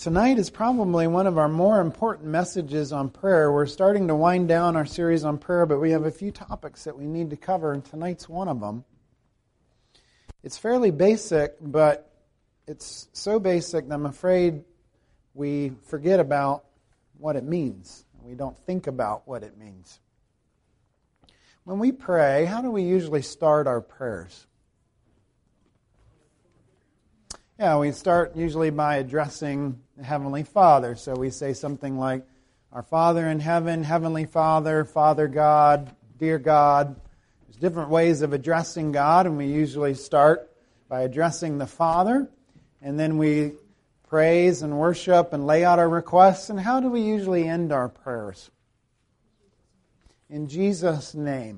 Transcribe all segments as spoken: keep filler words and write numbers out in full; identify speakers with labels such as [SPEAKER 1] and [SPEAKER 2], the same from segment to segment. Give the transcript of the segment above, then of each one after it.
[SPEAKER 1] Tonight is probably one of our more important messages on prayer. We're starting to wind down our series on prayer, but we have a few topics that we need to cover, and tonight's one of them. It's fairly basic, but it's so basic that I'm afraid we forget about what it means. We don't think about what it means. When we pray, how do we usually start our prayers? Yeah, we start usually by addressing the Heavenly Father. So we say something like, Our Father in heaven, Heavenly Father, Father God, dear God. There's different ways of addressing God, and we usually start by addressing the Father, and then we praise and worship and lay out our requests. And how do we usually end our prayers? In Jesus' name.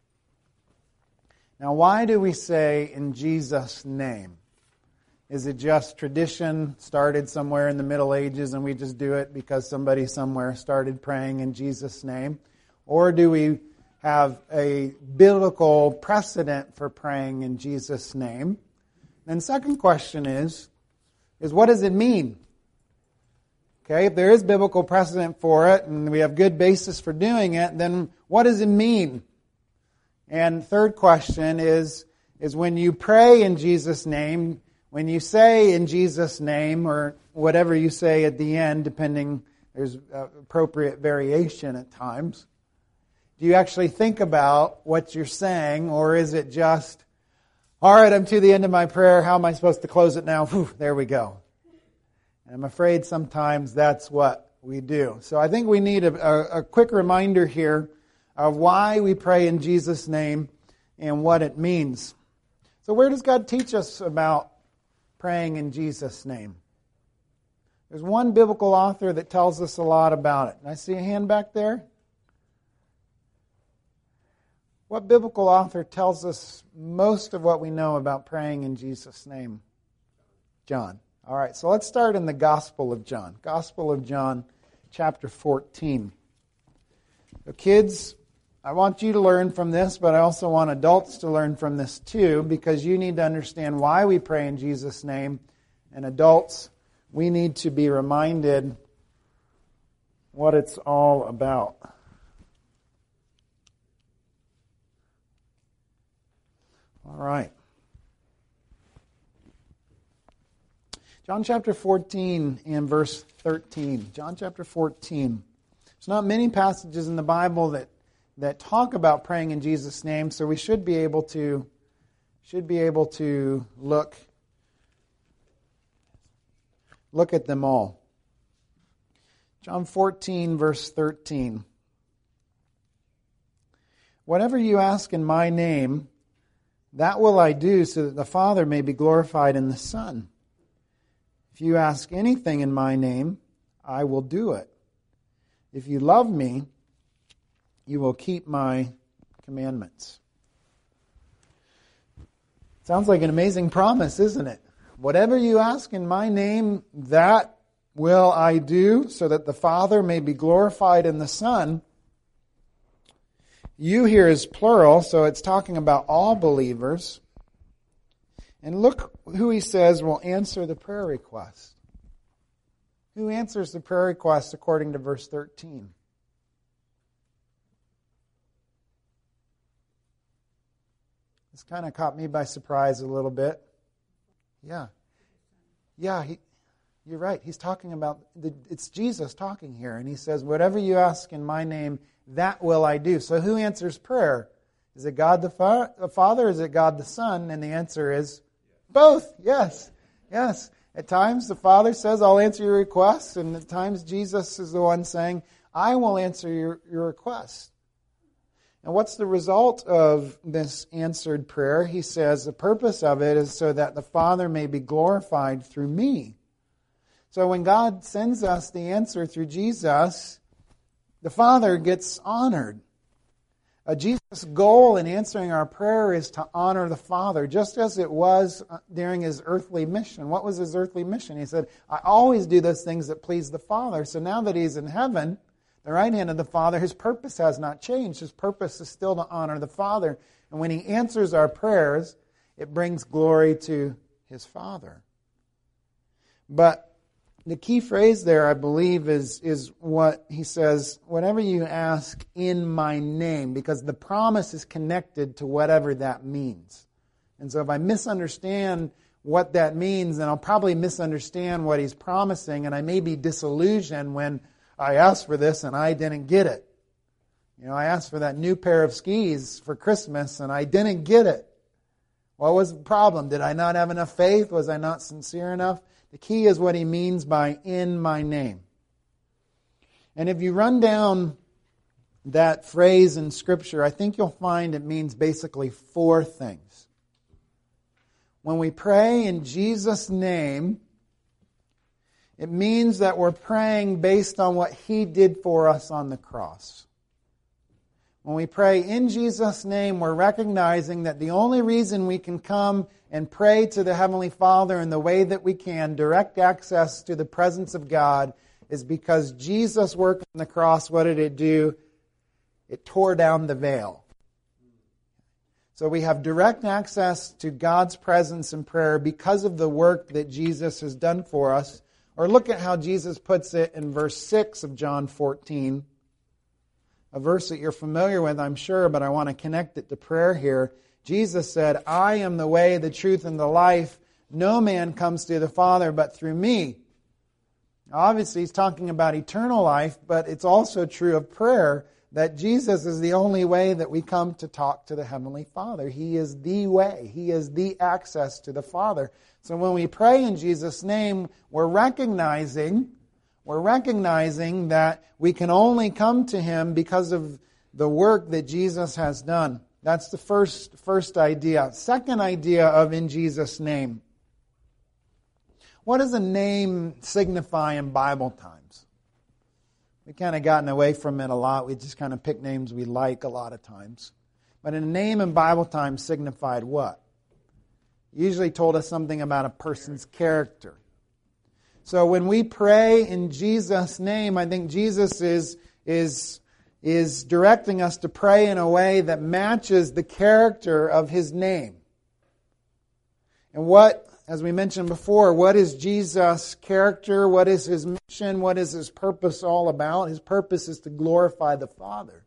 [SPEAKER 1] Now, why do we say in Jesus' name? Is it just tradition started somewhere in the Middle Ages and we just do it because somebody somewhere started praying in Jesus' name? Or do we have a biblical precedent for praying in Jesus' name? And second question is, is what does it mean? Okay, if there is biblical precedent for it and we have good basis for doing it, then what does it mean? And third question is, is when you pray in Jesus' name, when you say in Jesus' name, or whatever you say at the end, depending, there's appropriate variation at times, do you actually think about what you're saying, or is it just, all right, I'm to the end of my prayer, how am I supposed to close it now? Whew, there we go. And I'm afraid sometimes that's what we do. So I think we need a, a, a quick reminder here of why we pray in Jesus' name and what it means. So where does God teach us about praying in Jesus' name? There's one biblical author that tells us a lot about it. I see a hand back there. What biblical author tells us most of what we know about praying in Jesus' name? John. All right, so let's start in the Gospel of John. Gospel of John, chapter fourteen. So kids, I want you to learn from this, but I also want adults to learn from this too, because you need to understand why we pray in Jesus' name. And adults, we need to be reminded what it's all about. All right. John chapter fourteen and verse thirteen. John chapter fourteen. There's not many passages in the Bible that that talk about praying in Jesus' name, so we should be able to should be able to look look at them all. John fourteen, verse thirteen. Whatever you ask in my name, that will I do, so that the Father may be glorified in the Son. If you ask anything in my name, I will do it. If you love me, you will keep my commandments. Sounds like an amazing promise, isn't it? Whatever you ask in my name, that will I do, so that the Father may be glorified in the Son. You here is plural, so it's talking about all believers. And look who he says will answer the prayer request. Who answers the prayer request according to verse thirteen? This kind of caught me by surprise a little bit. Yeah. Yeah, he, you're right. He's talking about, the, it's Jesus talking here. And he says, whatever you ask in my name, that will I do. So who answers prayer? Is it God the, fa- the Father or is it God the Son? And the answer is both. Yes. Yes. At times the Father says, I'll answer your requests. And at times Jesus is the one saying, I will answer your, your request. And what's the result of this answered prayer? He says the purpose of it is so that the Father may be glorified through me. So when God sends us the answer through Jesus, the Father gets honored. Uh, Jesus' goal in answering our prayer is to honor the Father, just as it was during his earthly mission. What was his earthly mission? He said, I always do those things that please the Father. So now that he's in heaven, the right hand of the Father, his purpose has not changed. His purpose is still to honor the Father. And when he answers our prayers, it brings glory to his Father. But the key phrase there, I believe, is, is what he says, whatever you ask in my name, because the promise is connected to whatever that means. And so if I misunderstand what that means, then I'll probably misunderstand what he's promising, and I may be disillusioned when I asked for this and I didn't get it. You know, I asked for that new pair of skis for Christmas and I didn't get it. What was the problem? Did I not have enough faith? Was I not sincere enough? The key is what he means by in my name. And if you run down that phrase in Scripture, I think you'll find it means basically four things. When we pray in Jesus' name, it means that we're praying based on what he did for us on the cross. When we pray in Jesus' name, we're recognizing that the only reason we can come and pray to the Heavenly Father in the way that we can, direct access to the presence of God, is because Jesus' work on the cross, what did it do? It tore down the veil. So we have direct access to God's presence in prayer because of the work that Jesus has done for us. Or look at how Jesus puts it in verse six of John fourteen. A verse that you're familiar with, I'm sure, but I want to connect it to prayer here. Jesus said, I am the way, the truth, and the life. No man comes to the Father but through me. Now, obviously, he's talking about eternal life, but it's also true of prayer, that Jesus is the only way that we come to talk to the Heavenly Father. He is the way. He is the access to the Father. So when we pray in Jesus' name, we're recognizing We're recognizing that we can only come to him because of the work that Jesus has done. That's the first, first idea. Second idea of in Jesus' name. What does a name signify in Bible times? We've kind of gotten away from it a lot. We just kind of pick names we like a lot of times. But a name in Bible times signified what? It usually told us something about a person's character. So when we pray in Jesus' name, I think Jesus is, is, is directing us to pray in a way that matches the character of his name. And what, as we mentioned before, what is Jesus' character? What is his mission? What is his purpose all about? His purpose is to glorify the Father.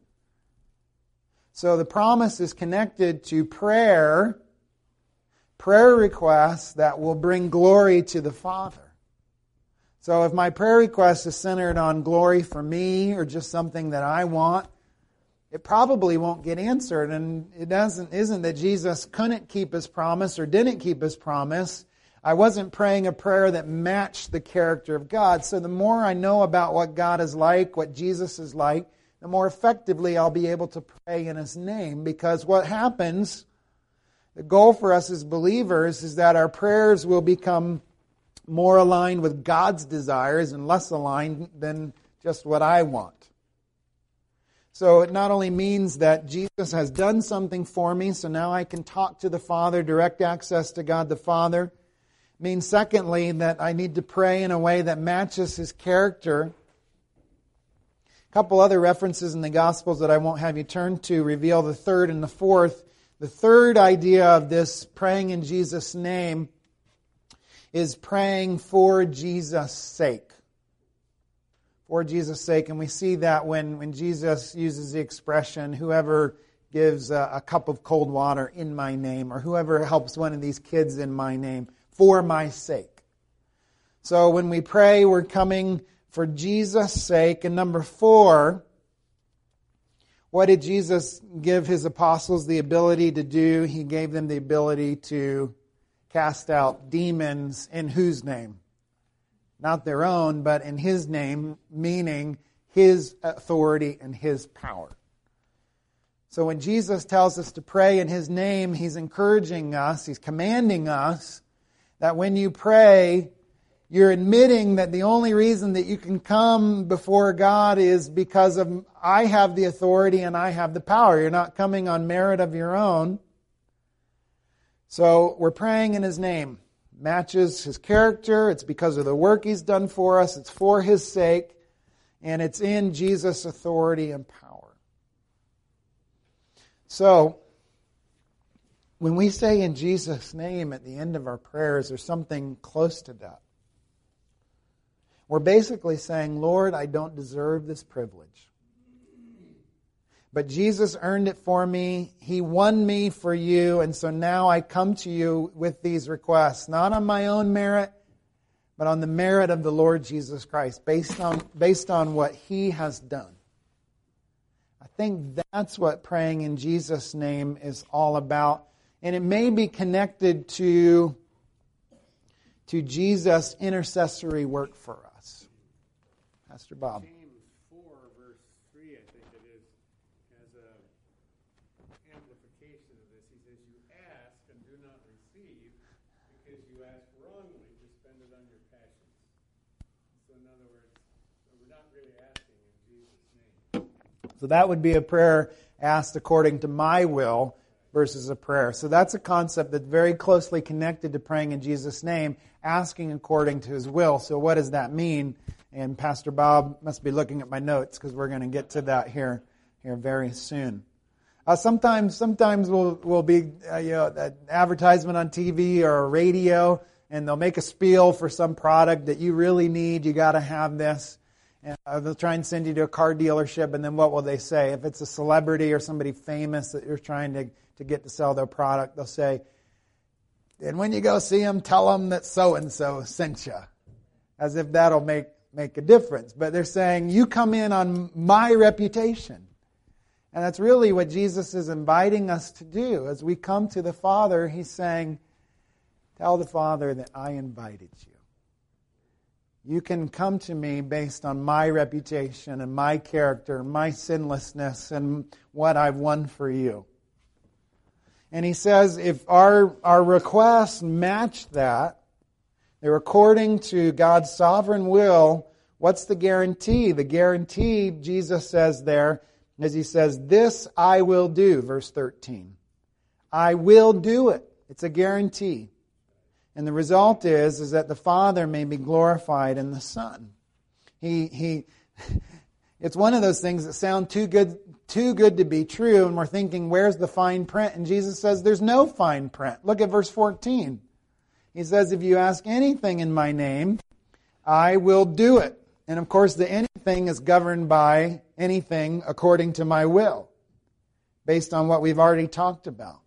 [SPEAKER 1] So the promise is connected to prayer, prayer requests that will bring glory to the Father. So if my prayer request is centered on glory for me or just something that I want, it probably won't get answered. And it doesn't isn't that Jesus couldn't keep his promise or didn't keep his promise. I wasn't praying a prayer that matched the character of God. So the more I know about what God is like, what Jesus is like, the more effectively I'll be able to pray in his name. Because what happens, the goal for us as believers is that our prayers will become more aligned with God's desires and less aligned than just what I want. So it not only means that Jesus has done something for me, so now I can talk to the Father, direct access to God the Father. It means, secondly, that I need to pray in a way that matches his character. A couple other references in the Gospels that I won't have you turn to reveal the third and the fourth. The third idea of this praying in Jesus' name is praying for Jesus' sake. For Jesus' sake. And we see that when, when Jesus uses the expression, whoever gives a, a cup of cold water in my name, or whoever helps one of these kids in my name, for my sake. So when we pray, we're coming for Jesus' sake. And number four, what did Jesus give his apostles the ability to do? He gave them the ability to cast out demons in whose name? Not their own, but in his name, meaning his authority and his power. So when Jesus tells us to pray in his name, he's encouraging us, he's commanding us that when you pray, you're admitting that the only reason that you can come before God is because of I have the authority and I have the power. You're not coming on merit of your own. So we're praying in his name. Matches his character. It's because of the work he's done for us. It's for his sake. And it's in Jesus' authority and power. So, when we say in Jesus' name at the end of our prayers, there's something close to that. we're basically saying, Lord, I don't deserve this privilege. But Jesus earned it for me. He won me for you. And so now I come to you with these requests, not on my own merit, but on the merit of the Lord Jesus Christ, based on, based on what He has done. I think that's what praying in Jesus' name is all about. And it may be connected to, to Jesus' intercessory work for us. Pastor Bob.
[SPEAKER 2] James four, verse three, I think it is, has a amplification of this. He says, you ask and do not receive because you ask wrongly to spend it on your passions. So in other words, we're not really asking in Jesus' name.
[SPEAKER 1] So that would be a prayer asked according to my will versus a prayer. So that's a concept that's very closely connected to praying in Jesus' name, asking according to His will. So what does that mean? And Pastor Bob must be looking at my notes because we're going to get to that here, here very soon. Uh, sometimes, sometimes we'll we'll be uh, you know an advertisement on T V or radio, and they'll make a spiel for some product that you really need. You got to have this. And uh, they'll try and send you to a car dealership, and then what will they say? If it's a celebrity or somebody famous that you're trying to, to get to sell their product, they'll say, and when you go see them, tell them that so-and-so sent you. As if that'll make, make a difference. But they're saying, you come in on my reputation. And that's really what Jesus is inviting us to do. As we come to the Father, He's saying, tell the Father that I invited you. You can come to me based on my reputation and my character, my sinlessness, and what I've won for you. And He says if our, our requests match that, they're according to God's sovereign will, what's the guarantee? The guarantee, Jesus says there, as He says, this I will do, verse thirteen. I will do it. It's a guarantee. And the result is, is that the Father may be glorified in the Son. He, he, it's one of those things that sound too good, too good to be true, and we're thinking, where's the fine print? And Jesus says, there's no fine print. Look at verse fourteen. He says, if you ask anything in my name, I will do it. And of course, the anything is governed by anything according to my will, based on what we've already talked about.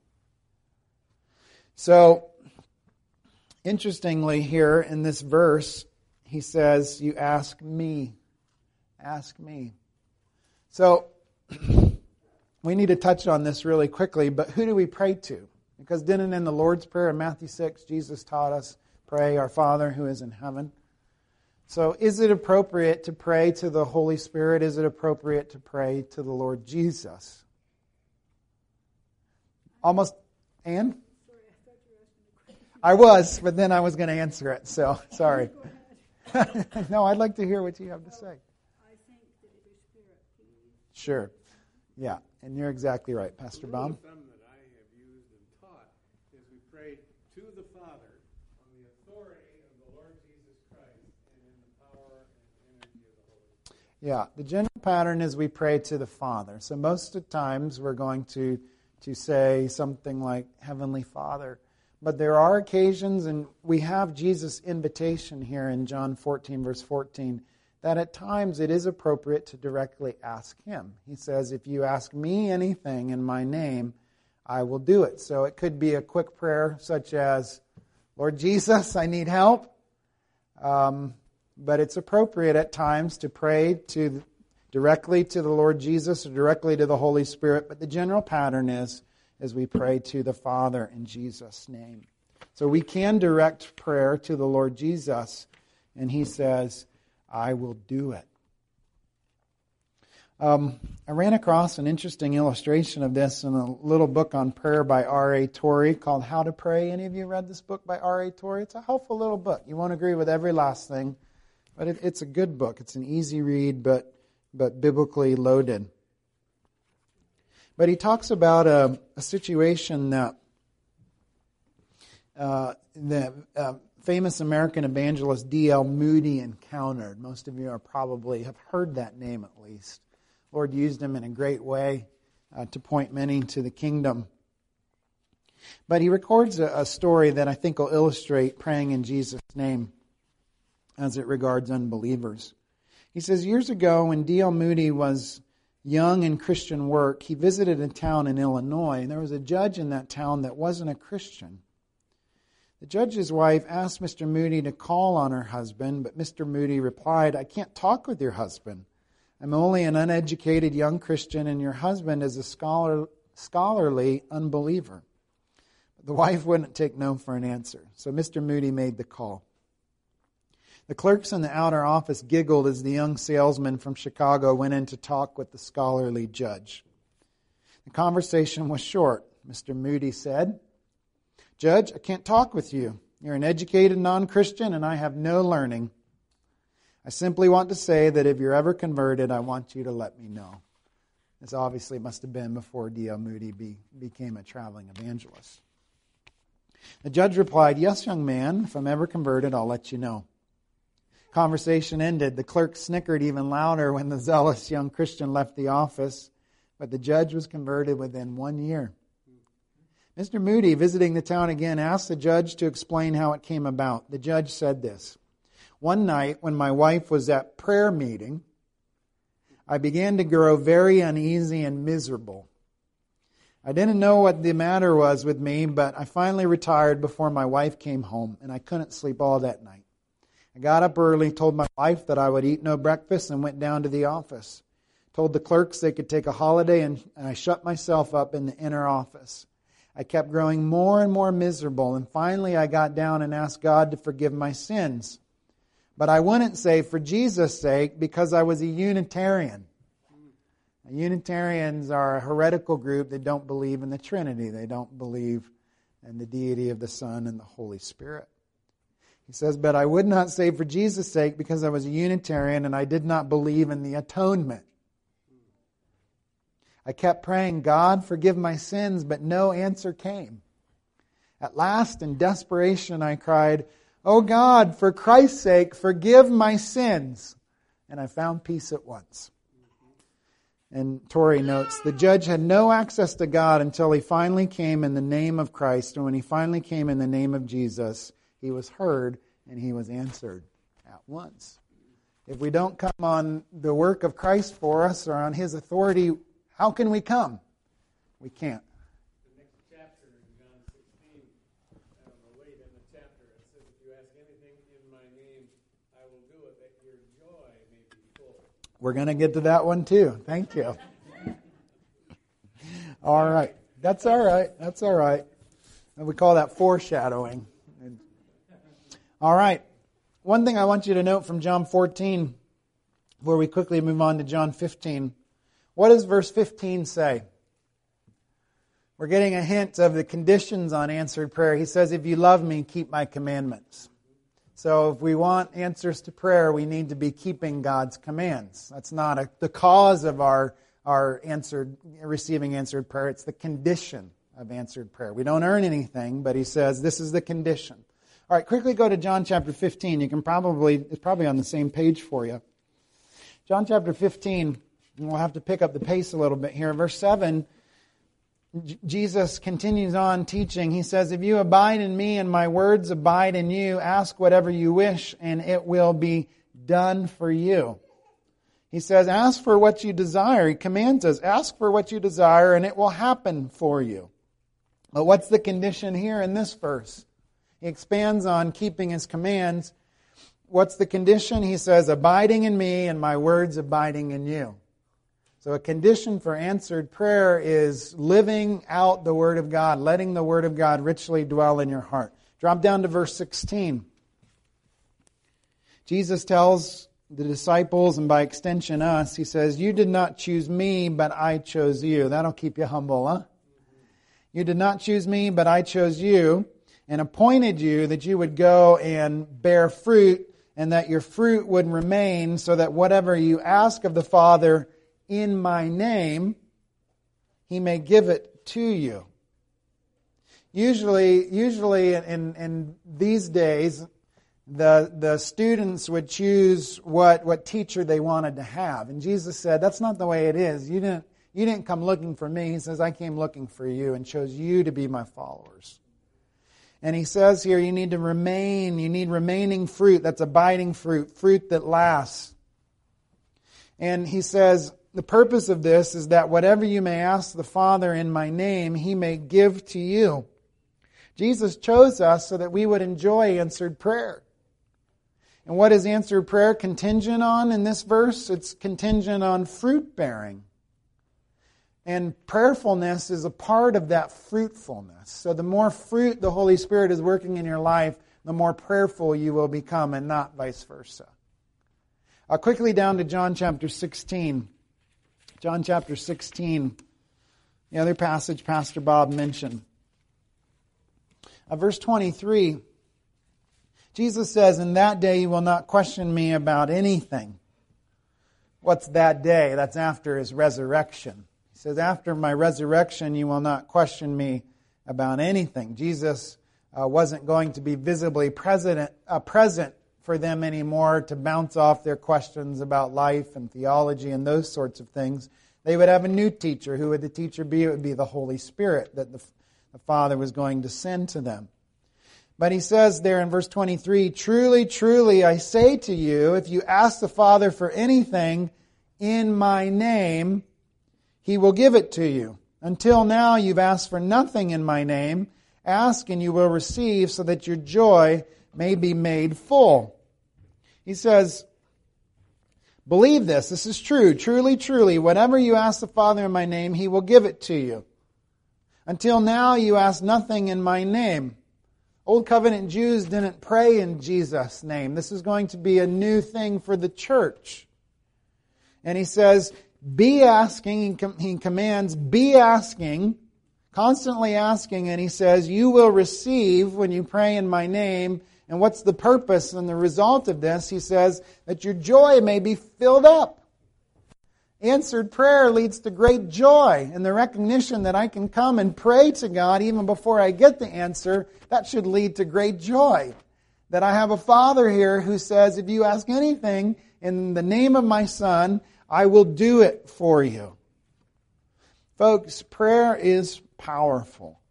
[SPEAKER 1] So, interestingly, here in this verse, He says, you ask me. Ask me. So, we need to touch on this really quickly, but who do we pray to? Because didn't in the Lord's Prayer in Matthew six, Jesus taught us, pray, our Father who is in heaven. So, is it appropriate to pray to the Holy Spirit? Is it appropriate to pray to the Lord Jesus? Almost, Anne? I was, but then I was going to answer it, so sorry. No, I'd like to hear what you have to say.
[SPEAKER 3] I think that it is Spirit, please.
[SPEAKER 1] Sure. Yeah, and you're exactly right, Pastor Baum.
[SPEAKER 2] The rule of thumb that I have used and taught is we pray to the Father on the authority of the Lord Jesus Christ and in the power and energy of the Holy Spirit.
[SPEAKER 1] Yeah, the general pattern is we pray to the Father. So most of the times we're going to, to say something like, Heavenly Father. But there are occasions, and we have Jesus' invitation here in John fourteen, verse fourteen, that at times it is appropriate to directly ask Him. He says, if you ask me anything in my name, I will do it. So it could be a quick prayer such as, Lord Jesus, I need help. Um, but it's appropriate at times to pray to directly to the Lord Jesus or directly to the Holy Spirit. But the general pattern is, as we pray to the Father in Jesus' name. So we can direct prayer to the Lord Jesus, and He says, I will do it. Um, I ran across an interesting illustration of this in a little book on prayer by R A Torrey called How to Pray. Any of you read this book by R A Torrey? It's a helpful little book. You won't agree with every last thing, but it, it's a good book. It's an easy read, but but biblically loaded. But he talks about a, a situation that uh, the uh, famous American evangelist D L Moody encountered. Most of you are probably have heard that name at least. Lord used him in a great way uh, to point many to the kingdom. But he records a, a story that I think will illustrate praying in Jesus' name. as it regards unbelievers. He says, years ago when D L Moody was young in Christian work, he visited a town in Illinois, and there was a judge in that town that wasn't a Christian. The judge's wife asked Mister Moody to call on her husband, but Mister Moody replied, "I can't talk with your husband. I'm only an uneducated young Christian, and your husband is a scholar, scholarly unbeliever." But the wife wouldn't take no for an answer, so Mister Moody made the call. The clerks in the outer office giggled as the young salesman from Chicago went in to talk with the scholarly judge. The conversation was short. Mister Moody said, "Judge, I can't talk with you. You're an educated non-Christian and I have no learning. I simply want to say that if you're ever converted, I want you to let me know." This obviously must have been before D L Moody be, became a traveling evangelist. The judge replied, "Yes, young man, if I'm ever converted, I'll let you know." Conversation ended. The clerk snickered even louder when the zealous young Christian left the office, but the judge was converted within one year. Mister Moody, visiting the town again, asked the judge to explain how it came about. The judge said this, "One night when my wife was at prayer meeting, I began to grow very uneasy and miserable. I didn't know what the matter was with me, but I finally retired before my wife came home, and I couldn't sleep all that night. I got up early, told my wife that I would eat no breakfast, and went down to the office. Told the clerks they could take a holiday, and, and I shut myself up in the inner office. I kept growing more and more miserable, and finally I got down and asked God to forgive my sins. But I wouldn't say for Jesus' sake because I was a Unitarian. Unitarians are a heretical group that don't believe in the Trinity. They don't believe in the deity of the Son and the Holy Spirit. He says, but I would not say for Jesus' sake because I was a Unitarian and I did not believe in the atonement. I kept praying, God, forgive my sins, but no answer came. At last, in desperation, I cried, oh God, for Christ's sake, forgive my sins. And I found peace at once. And Torrey notes, the judge had no access to God until he finally came in the name of Christ. And when he finally came in the name of Jesus, he was heard and he was answered at once. If we don't come on the work of Christ for us or on his authority, how can we come? We can't.
[SPEAKER 2] The next chapter in John sixteen, I don't know, late in the chapter, it says, if you ask anything in my name, I will do it, that your joy may be full.
[SPEAKER 1] We're going to get to that one too. Thank you. All right. That's all right. That's all right. We call that foreshadowing. All right. One thing I want you to note from John fourteen, before we quickly move on to John fifteen. What does verse fifteen say? We're getting a hint of the conditions on answered prayer. He says, if you love me, keep my commandments. So if we want answers to prayer, we need to be keeping God's commands. That's not a, the cause of our, our answered, receiving answered prayer. It's the condition of answered prayer. We don't earn anything, but he says this is the condition. All right, quickly go to John chapter fifteen. You can probably, it's probably on the same page for you. John chapter fifteen, and we'll have to pick up the pace a little bit here. Verse seven, J- Jesus continues on teaching. He says, if you abide in me and my words abide in you, ask whatever you wish and it will be done for you. He says, ask for what you desire. He commands us, ask for what you desire and it will happen for you. But what's the condition here in this verse? He expands on keeping his commands. What's the condition? He says, abiding in me and my words abiding in you. So a condition for answered prayer is living out the Word of God, letting the Word of God richly dwell in your heart. Drop down to verse sixteen. Jesus tells the disciples, and by extension us, he says, you did not choose me, but I chose you. That'll keep you humble, huh? You did not choose me, but I chose you, and appointed you that you would go and bear fruit, and that your fruit would remain, so that whatever you ask of the Father in my name, he may give it to you. Usually, usually in, in these days, the, the students would choose what, what teacher they wanted to have. And Jesus said, that's not the way it is. You didn't, you didn't come looking for me. He says, I came looking for you and chose you to be my followers. And he says here, you need to remain, you need remaining fruit, that's abiding fruit, fruit that lasts. And he says, the purpose of this is that whatever you may ask the Father in my name, He may give to you. Jesus chose us so that we would enjoy answered prayer. And what is answered prayer contingent on in this verse? It's contingent on fruit bearing. And prayerfulness is a part of that fruitfulness. So the more fruit the Holy Spirit is working in your life, the more prayerful you will become, and not vice versa. Uh, quickly down to John chapter sixteen. John chapter sixteen, the other passage Pastor Bob mentioned. Uh, verse twenty-three, Jesus says, "In that day you will not question me about anything." What's that day? That's after His resurrection. He says, after my resurrection you will not question me about anything. Jesus uh, wasn't going to be visibly present, uh, present for them anymore to bounce off their questions about life and theology and those sorts of things. They would have a new teacher. Who would the teacher be? It would be the Holy Spirit that the, the Father was going to send to them. But he says there in verse twenty-three, "Truly, truly, I say to you, if you ask the Father for anything in my name, He will give it to you. Until now you've asked for nothing in my name. Ask and you will receive, so that your joy may be made full." He says, believe this. This is true. Truly, truly, whatever you ask the Father in my name, He will give it to you. Until now you ask nothing in my name. Old Covenant Jews didn't pray in Jesus' name. This is going to be a new thing for the church. And he says, be asking, he, com- he commands, be asking, constantly asking, and he says, you will receive when you pray in my name. And what's the purpose and the result of this? He says, that your joy may be filled up. Answered prayer leads to great joy, and the recognition that I can come and pray to God even before I get the answer, that should lead to great joy. That I have a Father here who says, if you ask anything in the name of my Son, I will do it for you. Folks, prayer is powerful.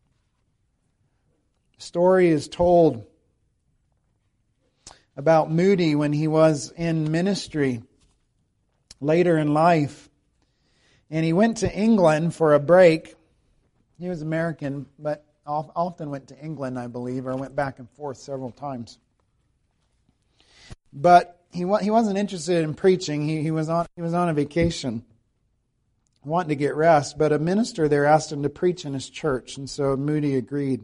[SPEAKER 1] The story is told about Moody when he was in ministry later in life. And he went to England for a break. He was American, but often went to England, I believe, or went back and forth several times. But he he wasn't interested in preaching. He he was on he was on a vacation, wanting to get rest. But a minister there asked him to preach in his church, and so Moody agreed.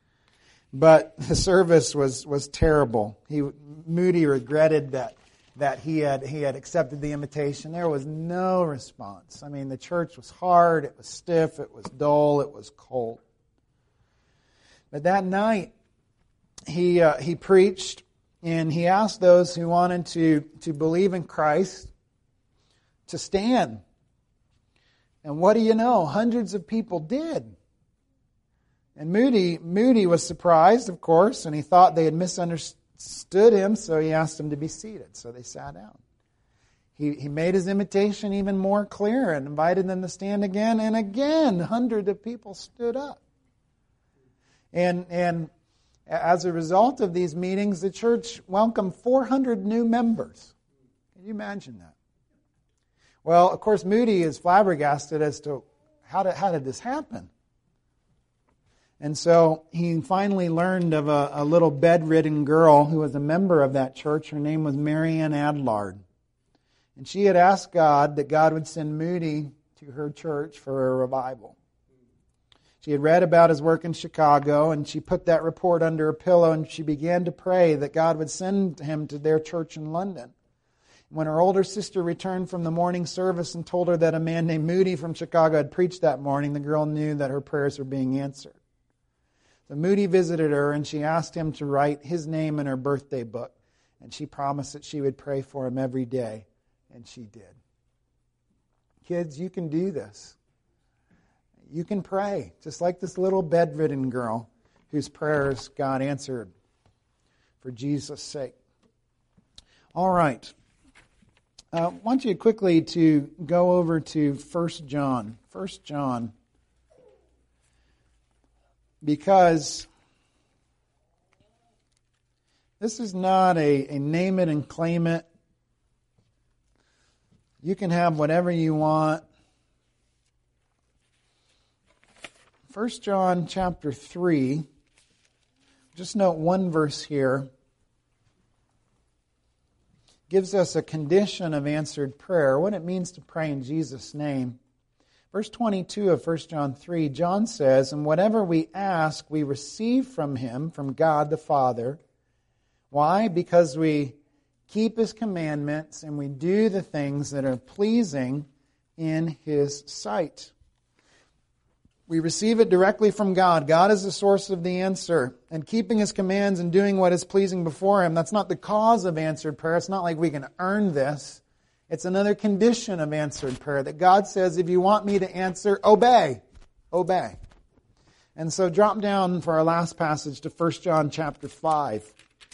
[SPEAKER 1] But the service was was terrible. He Moody regretted that that he had he had accepted the invitation. There was no response. I mean, the church was hard, it was stiff, it was dull, it was cold. But that night, he uh, he preached, and he asked those who wanted to, to believe in Christ to stand. And what do you know? Hundreds of people did. And Moody Moody was surprised, of course, and he thought they had misunderstood him, so he asked them to be seated. So they sat down. He he made his invitation even more clear and invited them to stand again, and again, hundreds of people stood up. And and as a result of these meetings, the church welcomed four hundred new members. Can you imagine that? Well, of course, Moody is flabbergasted as to how did, how did this happen? And so he finally learned of a, a little bedridden girl who was a member of that church. Her name was Marianne Adlard. And she had asked God that God would send Moody to her church for a revival. She had read about his work in Chicago, and she put that report under her pillow, and she began to pray that God would send him to their church in London. When her older sister returned from the morning service and told her that a man named Moody from Chicago had preached that morning, the girl knew that her prayers were being answered. So Moody visited her, and she asked him to write his name in her birthday book, and she promised that she would pray for him every day, and she did. Kids, you can do this. You can pray, just like this little bedridden girl whose prayers God answered for Jesus' sake. All right. Uh, I want you quickly to go over to First John. First John. Because This is not a, a name it and claim it. You can have whatever you want. First John chapter three, just note one verse here, gives us a condition of answered prayer, what it means to pray in Jesus' name. Verse twenty-two of First John three, John says, "And whatever we ask, we receive from Him, from God the Father." Why? Because we keep His commandments and we do the things that are pleasing in His sight. We receive it directly from God. God is the source of the answer. And keeping His commands and doing what is pleasing before Him, that's not the cause of answered prayer. It's not like we can earn this. It's another condition of answered prayer that God says, if you want me to answer, obey. Obey. And so drop down for our last passage to First John chapter five.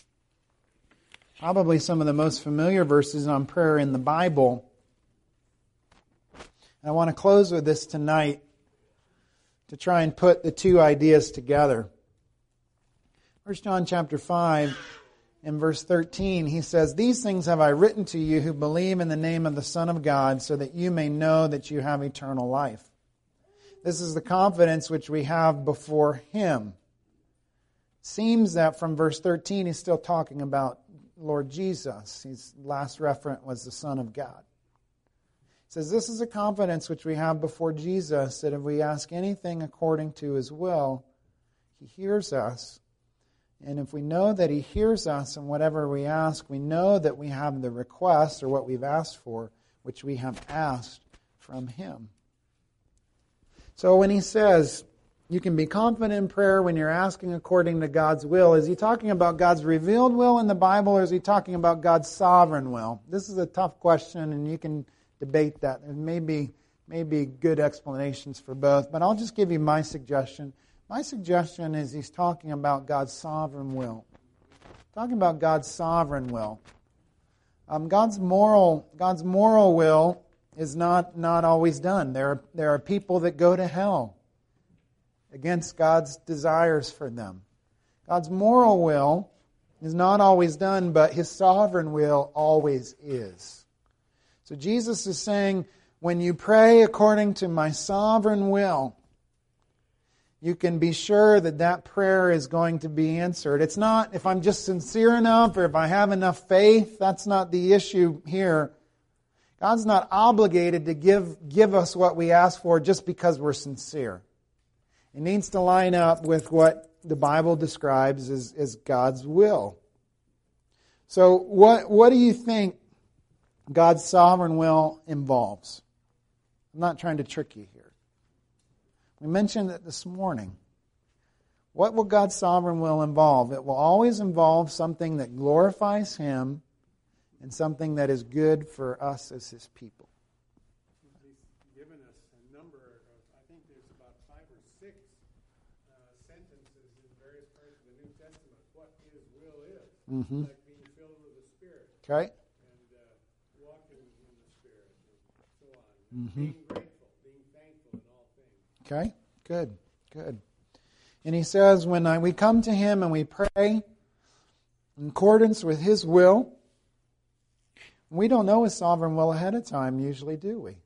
[SPEAKER 1] Probably some of the most familiar verses on prayer in the Bible. And I want to close with this tonight to try and put the two ideas together. First John chapter five, in verse thirteen, he says, "These things have I written to you who believe in the name of the Son of God, so that you may know that you have eternal life." This is the confidence which we have before Him. Seems that from verse thirteen, he's still talking about Lord Jesus. His last referent was the Son of God. It says, this is a confidence which we have before Jesus, that if we ask anything according to His will, He hears us. And if we know that He hears us in whatever we ask, we know that we have the request, or what we've asked for, which we have asked from Him. So when he says, you can be confident in prayer when you're asking according to God's will, is he talking about God's revealed will in the Bible, or is he talking about God's sovereign will? This is a tough question, and you can debate that. There may be, may be good explanations for both, but I'll just give you my suggestion. My suggestion is he's talking about God's sovereign will. Talking about God's sovereign will. Um, God's moral, God's moral will is not, not always done. There are, there are people that go to hell against God's desires for them. God's moral will is not always done, but His sovereign will always is. So Jesus is saying, when you pray according to my sovereign will, you can be sure that that prayer is going to be answered. It's not if I'm just sincere enough or if I have enough faith. That's not the issue here. God's not obligated to give, give us what we ask for just because we're sincere. It needs to line up with what the Bible describes as, as God's will. So what, what do you think God's sovereign will involves? I'm not trying to trick you here. We mentioned it this morning. What will God's sovereign will involve? It will always involve something that glorifies Him and something that is good for us as His people.
[SPEAKER 2] He's given us a number of, I think there's about five or six uh, sentences in various parts of the New Testament, what His will is.
[SPEAKER 1] Mm-hmm.
[SPEAKER 2] Like being filled with the Spirit.
[SPEAKER 1] Okay.
[SPEAKER 2] And uh, walking in the Spirit and so on.
[SPEAKER 1] Mm-hmm.
[SPEAKER 2] Being grateful, being thankful in all things.
[SPEAKER 1] Okay, good, good. And he says, when I, we come to Him and we pray in accordance with His will, we don't know His sovereign will ahead of time, usually, do we? He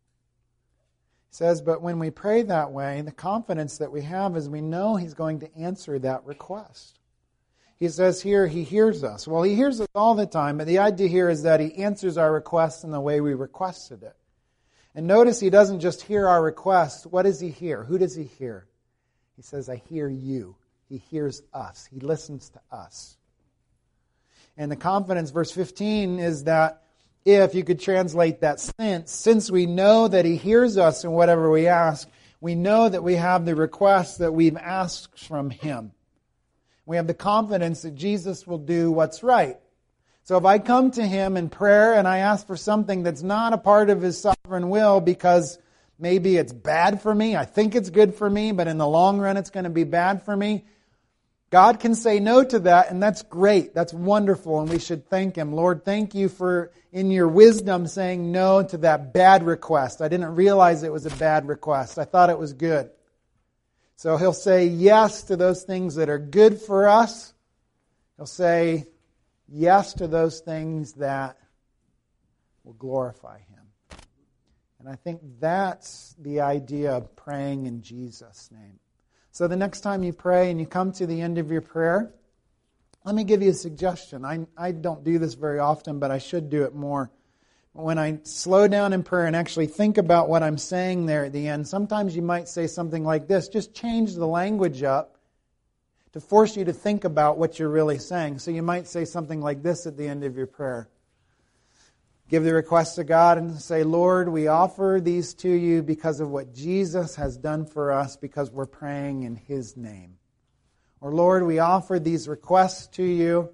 [SPEAKER 1] says, but when we pray that way, the confidence that we have is we know He's going to answer that request. He says here, He hears us. Well, He hears us all the time, but the idea here is that He answers our request in the way we requested it. And notice He doesn't just hear our request. What does He hear? Who does He hear? He says, I hear you. He hears us. He listens to us. And the confidence, verse fifteen, is that if you could translate that since, since we know that He hears us in whatever we ask, we know that we have the request that we've asked from Him. We have the confidence that Jesus will do what's right. So if I come to Him in prayer and I ask for something that's not a part of His sovereign will because maybe it's bad for me, I think it's good for me, but in the long run it's going to be bad for me, God can say no to that, and that's great. That's wonderful, and we should thank Him. Lord, thank you for, in your wisdom, saying no to that bad request. I didn't realize it was a bad request. I thought it was good. So He'll say yes to those things that are good for us. You'll say yes to those things that will glorify Him. And I think that's the idea of praying in Jesus' name. So the next time you pray and you come to the end of your prayer, let me give you a suggestion. I, I don't do this very often, but I should do it more. When I slow down in prayer and actually think about what I'm saying there at the end, sometimes you might say something like this. Just change the language up to force you to think about what you're really saying. So you might say something like this at the end of your prayer. Give the request to God and say, Lord, we offer these to you because of what Jesus has done for us, because we're praying in His name. Or Lord, we offer these requests to you,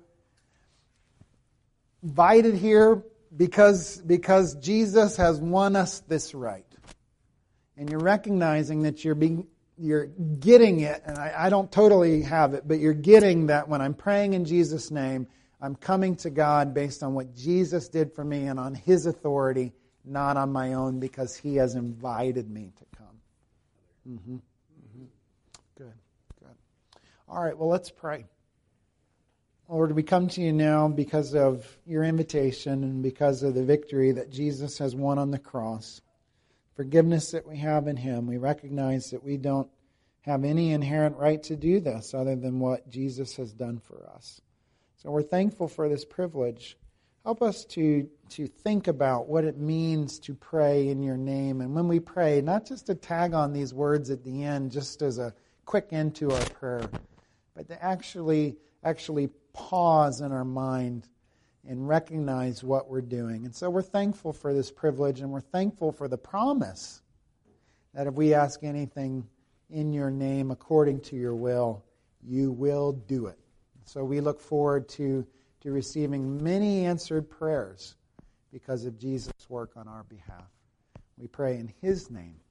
[SPEAKER 1] invited here because, because Jesus has won us this right. And you're recognizing that you're being, you're getting it, and I, I don't totally have it, but you're getting that when I'm praying in Jesus' name, I'm coming to God based on what Jesus did for me and on His authority, not on my own, because He has invited me to come. Mm-hmm. Mm-hmm. Good, good. All right, well, let's pray. Lord, we come to you now because of your invitation and because of the victory that Jesus has won on the cross. Forgiveness that we have in Him. We recognize that we don't have any inherent right to do this other than what Jesus has done for us. So we're thankful for this privilege. Help us to, to think about what it means to pray in your name. And when we pray, not just to tag on these words at the end just as a quick end to our prayer, but to actually, actually pause in our mind and recognize what we're doing. And so we're thankful for this privilege, and we're thankful for the promise that if we ask anything in your name according to your will, you will do it. So we look forward to, to receiving many answered prayers because of Jesus' work on our behalf. We pray in His name.